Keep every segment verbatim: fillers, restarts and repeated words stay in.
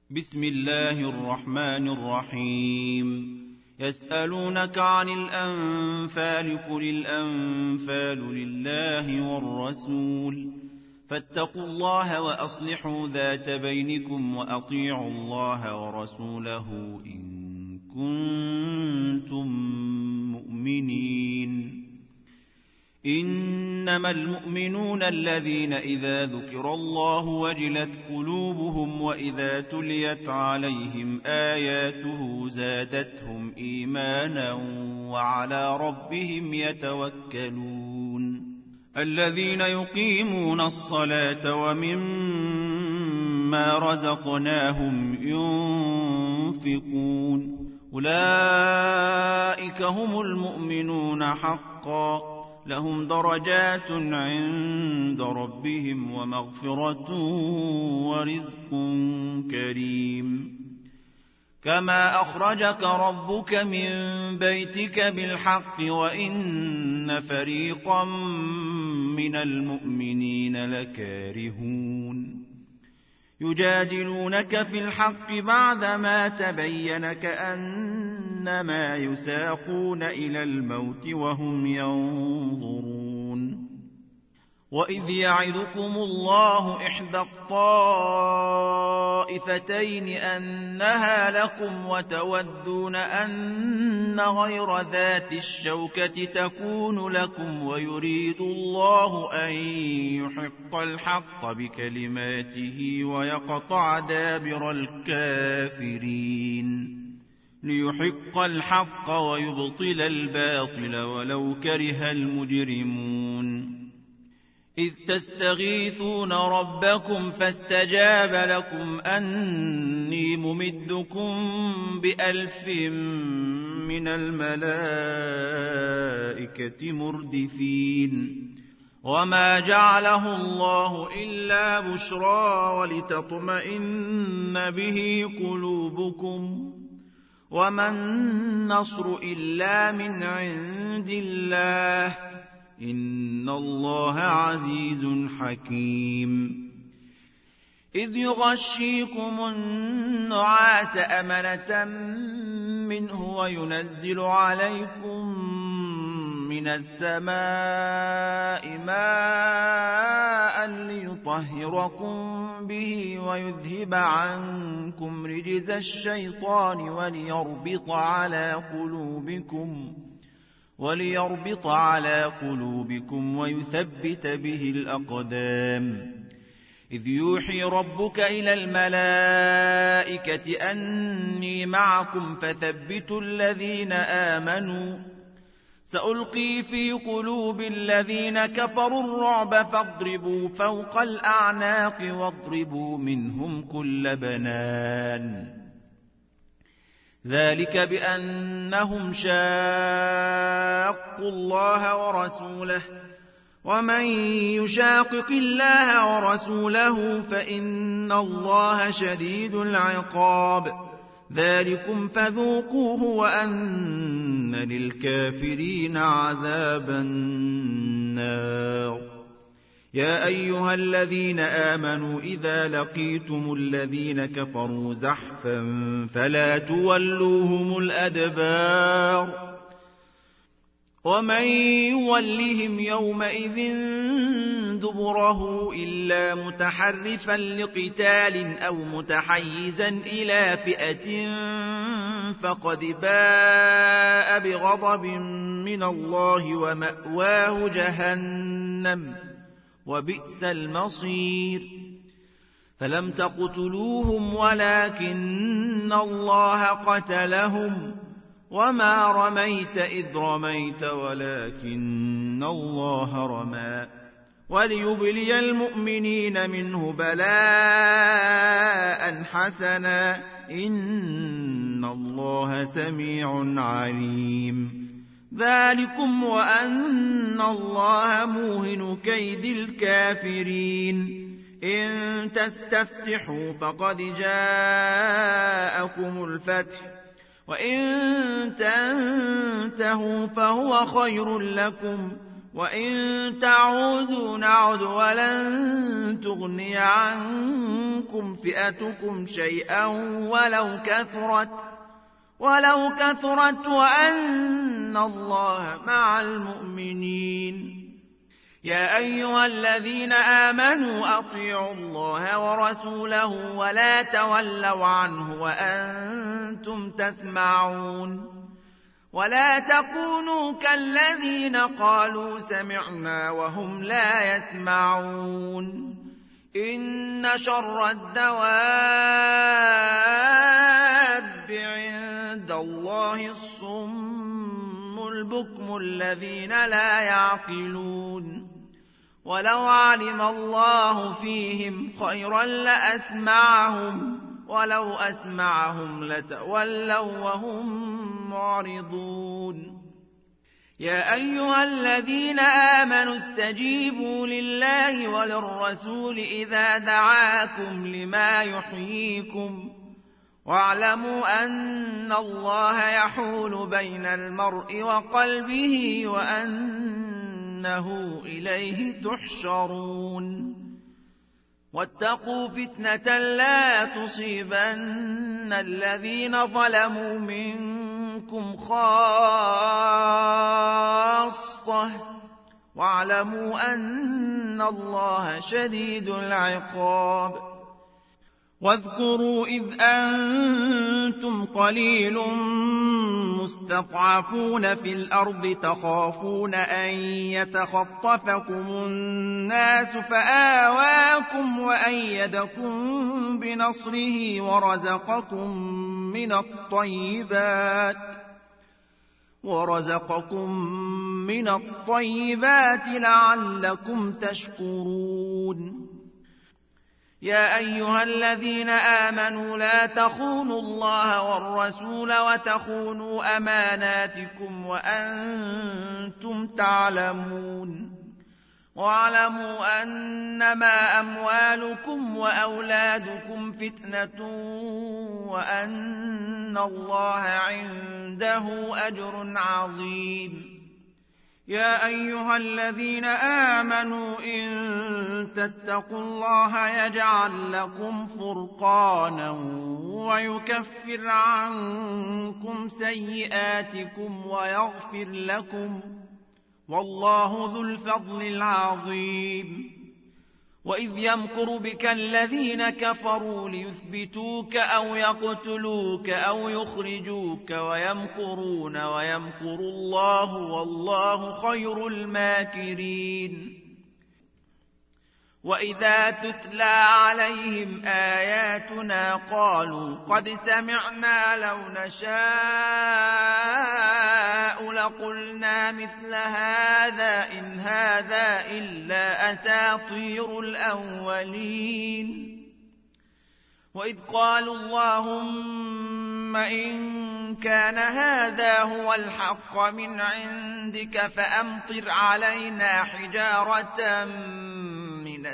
بسم الله الرحمن الرحيم. يسألونك عن الأنفال قل الأنفال لله والرسول فاتقوا الله وأصلحوا ذات بينكم وأطيعوا الله ورسوله إن كنتم مؤمنين. إنما المؤمنون الذين إذا ذكر الله وجلت قلوبهم وإذا تليت عليهم آياته زادتهم إيمانا وعلى ربهم يتوكلون. الذين يقيمون الصلاة ومما رزقناهم ينفقون أولئك هم المؤمنون حقا لهم درجات عند ربهم ومغفرة ورزق كريم. كما أخرجك ربك من بيتك بالحق وإن فريقا من المؤمنين لكارهون. يجادلونك في الحق بعدما تبين كأنما يساقون إلى الموت وهم ينظرون. وإذ يعدكم الله إحدى الطائفتين أنها لكم وتودون أن غير ذات الشوكة تكون لكم ويريد الله أن يحق الحق بكلماته ويقطع دابر الكافرين ليحق الحق ويبطل الباطل ولو كره المجرمون. إذ تستغيثون ربكم فاستجاب لكم أني ممدكم بألف من الملائكة مردفين. وما جعله الله إلا بشرى ولتطمئن به قلوبكم وما النصر إلا من عند الله إن الله عزيز حكيم. إذ يغشيكم النعاس أمنة منه وينزل عليكم من السماء ماء ليطهركم به ويذهب عنكم رجز الشيطان وليربط على قلوبكم وليربط على قلوبكم ويثبت به الأقدام. إذ يوحي ربك إلى الملائكة أني معكم فثبتوا الذين آمنوا سألقي في قلوب الذين كفروا الرعب فاضربوا فوق الأعناق واضربوا منهم كل بنان. ذلك بأنهم شاقوا الله ورسوله ومن يشاقق الله ورسوله فإن الله شديد العقاب. ذلكم فذوقوه وأن للكافرين عذاب النار. يا أيها الذين آمنوا إذا لقيتم الذين كفروا زحفا فلا تولوهم الأدبار. ومن يولهم يومئذ دبره إلا متحرفا لقتال أو متحيزا إلى فئة فقد باء بغضب من الله ومأواه جهنم وبئس المصير. فلم تقتلوهم ولكن الله قتلهم وما رميت إذ رميت ولكن الله رمى وليبلي المؤمنين منه بلاء حسنا إن الله سميع عليم. ذلكم وأن الله موهن كيد الكافرين. إن تستفتحوا فقد جاءكم الفتح وإن تنتهوا فهو خير لكم وإن تعودوا نعد ولن تغني عنكم فئتكم شيئا ولو كثرت ولو كثرت وأن الله مع المؤمنين. يا أيها الذين آمنوا أطيعوا الله ورسوله ولا تولوا عنه وأنتم تسمعون. ولا تكونوا كالذين قالوا سمعنا وهم لا يسمعون. إن شر الدواب عند الله الصم البكم الذين لا يعقلون. ولو علم الله فيهم خيرا لأسمعهم ولو أسمعهم لتولوا وهم معرضون. يا أيها الذين آمنوا استجيبوا لله وللرسول إذا دعاكم لما يحييكم واعلموا أن الله يحول بين المرء وقلبه وأنه إليه تحشرون. واتقوا فتنة لا تصيبن الذين ظلموا منكم خاصة واعلموا أن الله شديد العقاب. واذكروا إذ أنتم قليل مستضعفون في الأرض تخافون أن يتخطفكم الناس فآواكم وأيدكم بنصره ورزقكم من الطيبات ورزقكم من الطيبات لعلكم تشكرون. يا أيها الذين آمنوا لا تخونوا الله والرسول وتخونوا أماناتكم وأنتم تعلمون. واعلموا أنما أموالكم وأولادكم فتنة وأن الله عنده أجر عظيم. يا أيها الذين آمنوا إن تتقوا الله يجعل لكم فرقانا ويكفر عنكم سيئاتكم ويغفر لكم والله ذو الفضل العظيم. وإذ يمكر بك الذين كفروا ليثبتوك أو يقتلوك أو يخرجوك ويمكرون ويمكر الله والله خير الماكرين. وإذا تتلى عليهم آياتنا قالوا قد سمعنا لو نشاء لقلنا مثل هذا إن هذا إلا أساطير الأولين. وإذ قالوا اللهم إن كان هذا هو الحق من عندك فأمطر علينا حجارة من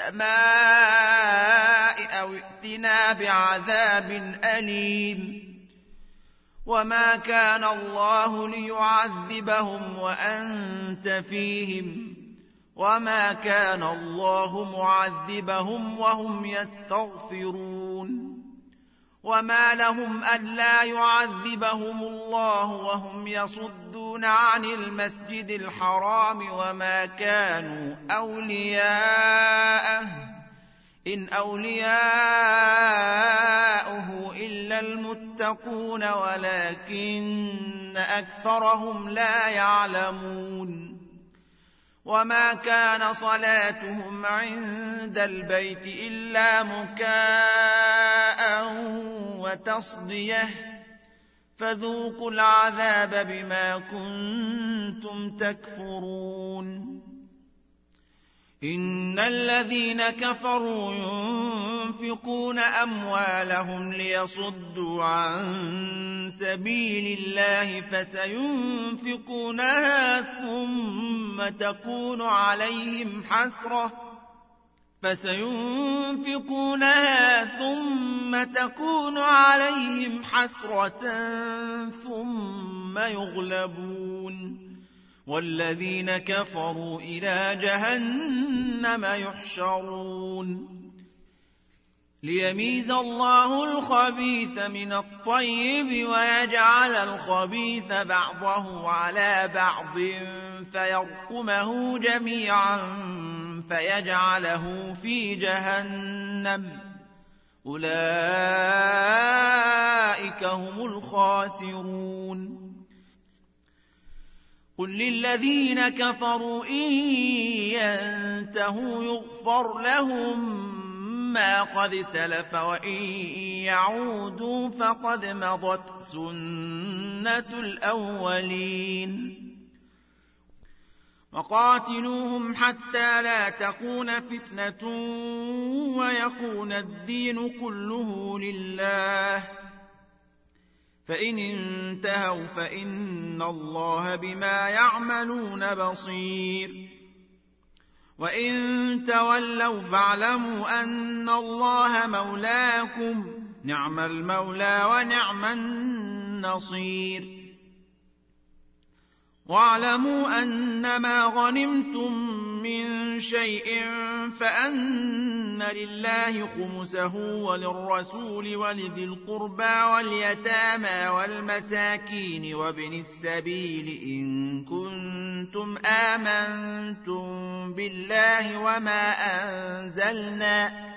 السماء أو ائتنا بعذاب أليم. وما كان الله ليعذبهم وأنت فيهم وما كان الله معذبهم وهم يستغفرون. وما لهم ألا يعذبهم الله وهم يصدون عن المسجد الحرام وما كانوا أولياءه إن أولياؤه إلا المتقون ولكن أكثرهم لا يعلمون. وما كان صلاتهم عند البيت إلا مكاء وتصدية فذوقوا العذاب بما كنتم تكفرون. إن الذين كفروا ينفقون أموالهم ليصدوا عن سبيل الله فسينفقونها ثم تكون عليهم حسرة فسينفقونها ثم تكون عليهم حسرة ثم يغلبون والذين كفروا إلى جهنم يحشرون ليميز الله الخبيث من الطيب ويجعل الخبيث بعضه على بعض فيرقمه جميعا فيجعله في جهنم أولئك هم الخاسرون قل للذين كفروا إن ينتهوا يغفر لهم ما قد سلف وإن يعودوا فقد مضت سنة الأولين وقاتلوهم حتى لا تكون فتنة ويكون الدين كله لله فإن انتهوا فإن الله بما يعملون بصير وإن تولوا فاعلموا أن الله مولاكم نعم المولى ونعم النصير واعلموا أنما غنمتم من شيء فأن لله خمسه وللرسول ولذي القربى واليتامى والمساكين وابن السبيل إن كنتم آمنتم بالله وما أنزلنا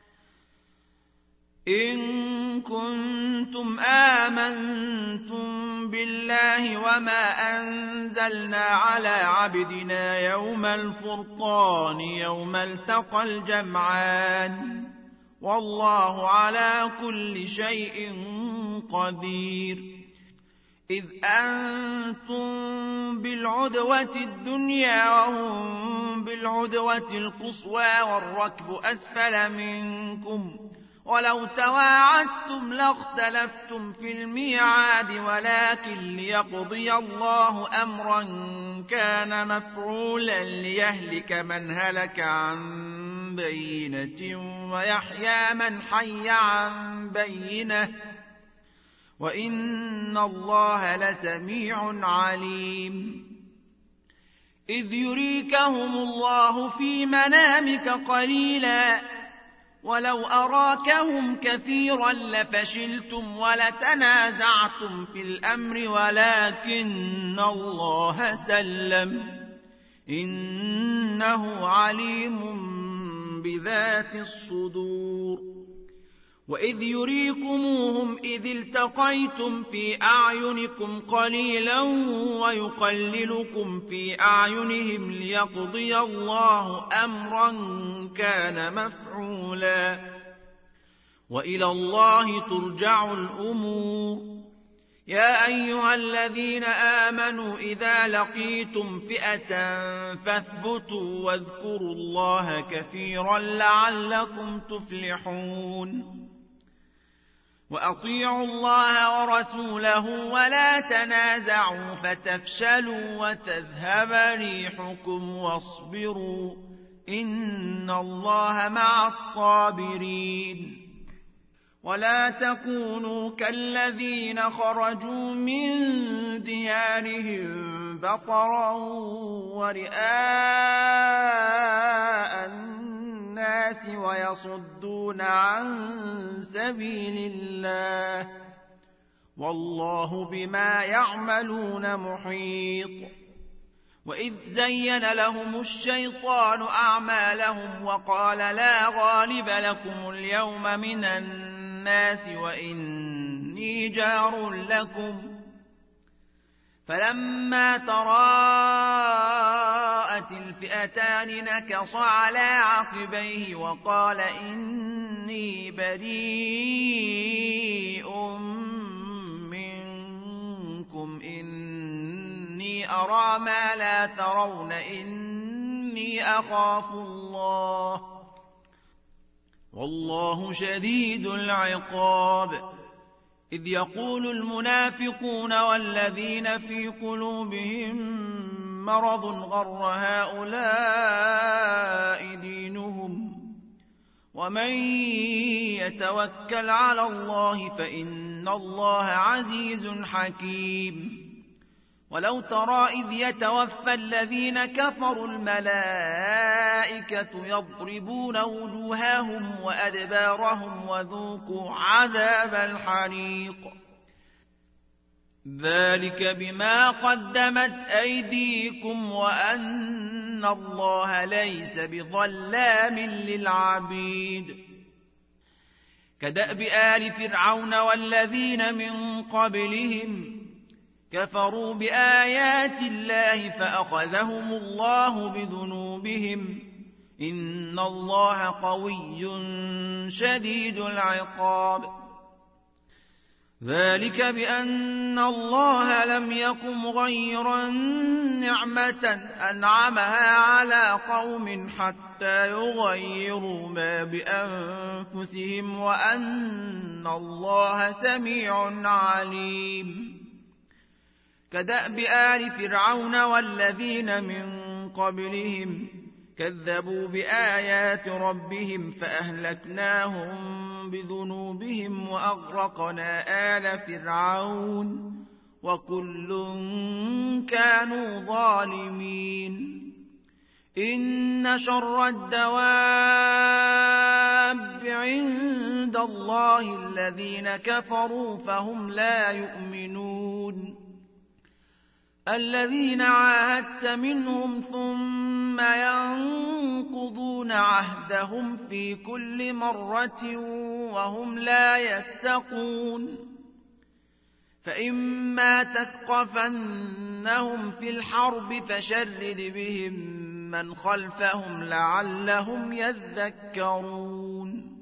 إن كنتم آمنتم بالله وما أنزلنا على عبدنا يوم الفرقان يوم التقى الجمعان والله على كل شيء قدير إذ أنتم بالعدوة الدنيا وهم بالعدوة القصوى والركب أسفل منكم ولو تواعدتم لاختلفتم في الميعاد ولكن ليقضي الله أمرا كان مفعولا ليهلك من هلك عن بينة ويحيى من حي عن بينة وإن الله لسميع عليم إذ يريكهم الله في منامك قليلا ولو أراكهم كثيرا لفشلتم ولتنازعتم في الأمر ولكن الله سلم إنه عليم بذات الصدور وإذ يريكموهم إذ التقيتم في أعينكم قليلا ويقللكم في أعينهم ليقضي الله أمرا كان مفعولا وإلى الله ترجع الأمور يا أيها الذين آمنوا إذا لقيتم فئة فاثبتوا واذكروا الله كثيرا لعلكم تفلحون وأطيعوا الله ورسوله ولا تنازعوا فتفشلوا وتذهب ريحكم واصبروا إن الله مع الصابرين ولا تكونوا كالذين خرجوا من ديارهم بطرا ورئاء الناس ويصدون عن سبيل الله والله بما يعملون محيط وإذ زين لهم الشيطان أعمالهم وقال لا غالب لكم اليوم من الناس وإني جار لكم فلما تراءت الفئتان نكص على عقبيه وقال إني بريء منكم إني أرى ما لا ترون إني أخاف الله والله شديد العقاب إذ يقول المنافقون والذين في قلوبهم مرض غر هؤلاء دينهم ومن يتوكل على الله فإن الله عزيز حكيم ولو ترى إذ يتوفى الذين كفروا الملائكة يضربون وجوههم وأدبارهم وذوقوا عذاب الحريق ذلك بما قدمت أيديكم وأن الله ليس بظلام للعبيد كدأب آل فرعون والذين من قبلهم كفروا بآيات الله فأخذهم الله بذنوبهم إن الله قوي شديد العقاب ذلك بأن الله لم يكن مغيرا نعمة أنعمها على قوم حتى يغيروا ما بأنفسهم وأن الله سميع عليم كدأب آل فرعون والذين من قبلهم كذبوا بآيات ربهم فأهلكناهم بذنوبهم وأغرقنا آل فرعون وكل كانوا ظالمين إن شر الدواب عند الله الذين كفروا فهم لا يؤمنون الذين عاهدت منهم ثم ينقضون عهدهم في كل مرة وهم لا يتقون فإما تثقفنهم في الحرب فشرد بهم من خلفهم لعلهم يذكرون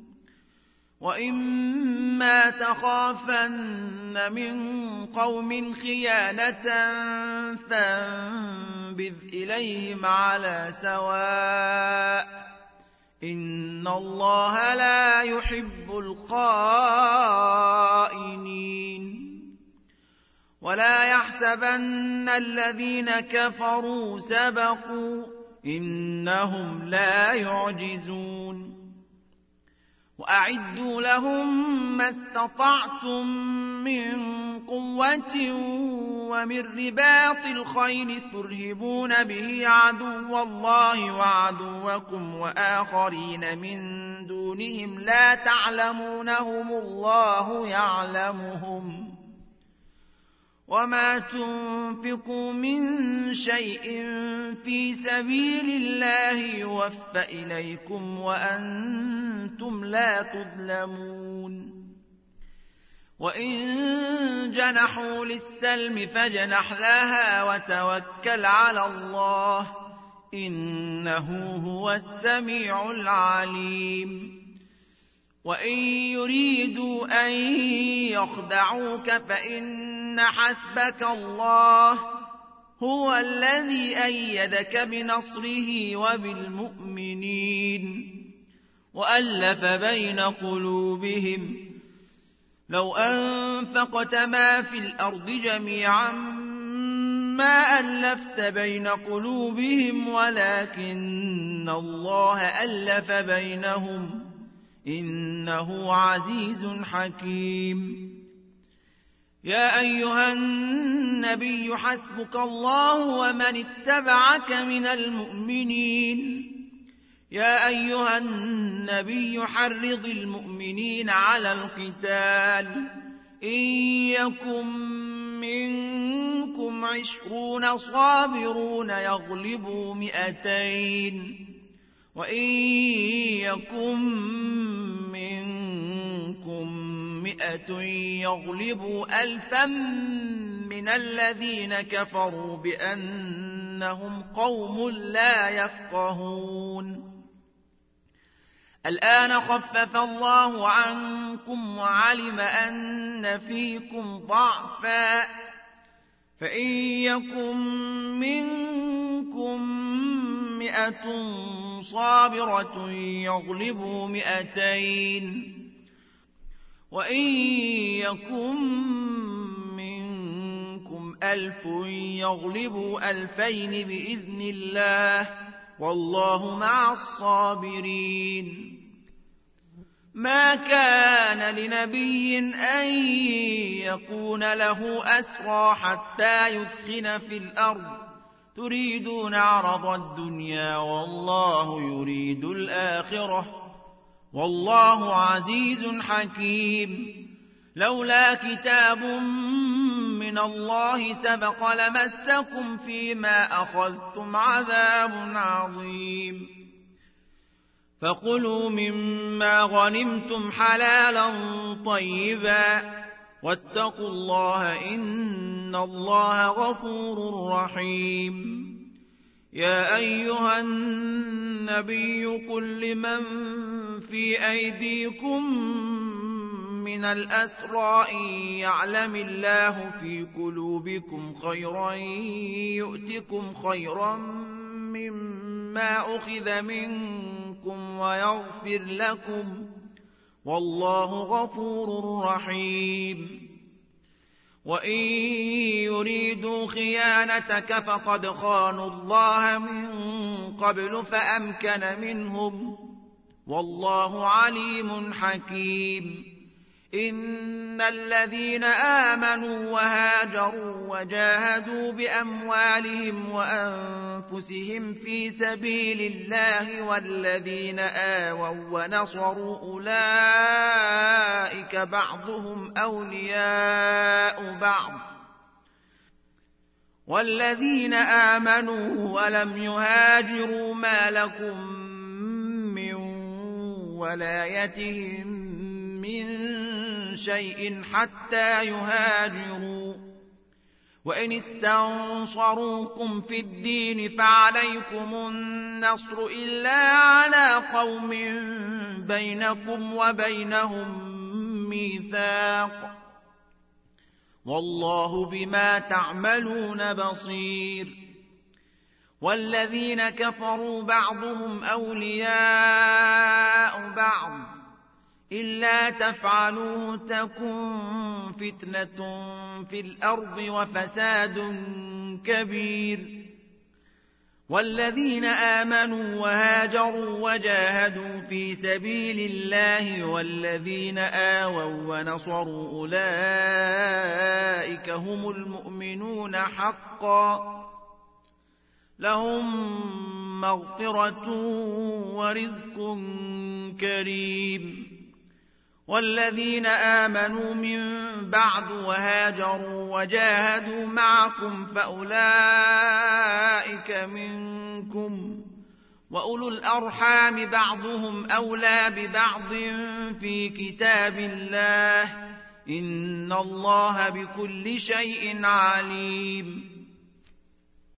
وإما تخافن من قوم خيانة فانبذ إليهم على سواء إن الله لا يحب الخائنين ولا يحسبن الذين كفروا سبقوا إنهم لا يعجزون وأعدوا لهم ما استطعتم من قوة ومن رباط الخيل ترهبون به عدو الله وعدوكم وآخرين من دونهم لا تعلمونهم الله يعلمهم وما تنفقوا من شيء في سبيل الله يوفى إليكم وأنتم لا تظلمون وإن جنحوا للسلم فاجنح لها وتوكل على الله إنه هو السميع العليم وإن يريدوا أن يخدعوك فإن حسبك الله هو الذي أيدك بنصره وبالمؤمنين وألف بين قلوبهم لو أنفقت ما في الأرض جميعا ما ألفت بين قلوبهم ولكن الله ألف بينهم إنه عزيز حكيم يا أيها النبي حسبك الله ومن اتبعك من المؤمنين يا أيها النبي حرض المؤمنين على القتال إن يكن منكم عشرون صابرون يغلبوا مئتين وإن يكن منكم مئة يغلبوا ألفا من الذين كفروا بأنهم قوم لا يفقهون الآن خفف الله عنكم وعلم أن فيكم ضعفا فإن يكن منكم مئة صابرة يغلبوا مئتين وإن يكن منكم ألف يغلبوا ألفين بإذن الله والله مع الصابرين ما كان لنبي أن يكون له أسرى حتى يثخن في الأرض تريدون عرض الدنيا والله يريد الآخرة والله عزيز حكيم. لولا كتاب من الله سبق لمسكم فيما أخذتم عذاب عظيم. فكلوا مما غنمتم حلالا طيبا واتقوا الله إن الله غفور رحيم. يا أيها النبي قل لمن في أيديكم من الأسرى إن يعلم الله في قلوبكم خيرا يؤتكم خيرا مما أخذ منكم ويغفر لكم والله غفور رحيم. وإن يريدوا خيانتك فقد خانوا الله من قبل فأمكن منهم والله عليم حكيم. إن الذين آمنوا وهاجروا وجاهدوا بأموالهم وأنفسهم في سبيل الله والذين آووا ونصروا أولئك بعضهم أولياء بعض والذين آمنوا ولم يهاجروا ما لكم من ولايتهم من شيء حتى يهاجروا. وإن استنصروكم في الدين فعليكم النصر إلا على قوم بينكم وبينهم ميثاق والله بما تعملون بصير. والذين كفروا بعضهم أولياء بعض إلا تفعلوا تكن فتنة في الأرض وفساد كبير. والذين آمنوا وهاجروا وجاهدوا في سبيل الله والذين آووا ونصروا أولئك هم المؤمنون حقا لهم مغفرة ورزق كريم. والذين آمنوا من بعد وهاجروا وجاهدوا معكم فأولئك منكم وأولو الأرحام بعضهم أولى ببعض في كتاب الله إن الله بكل شيء عليم.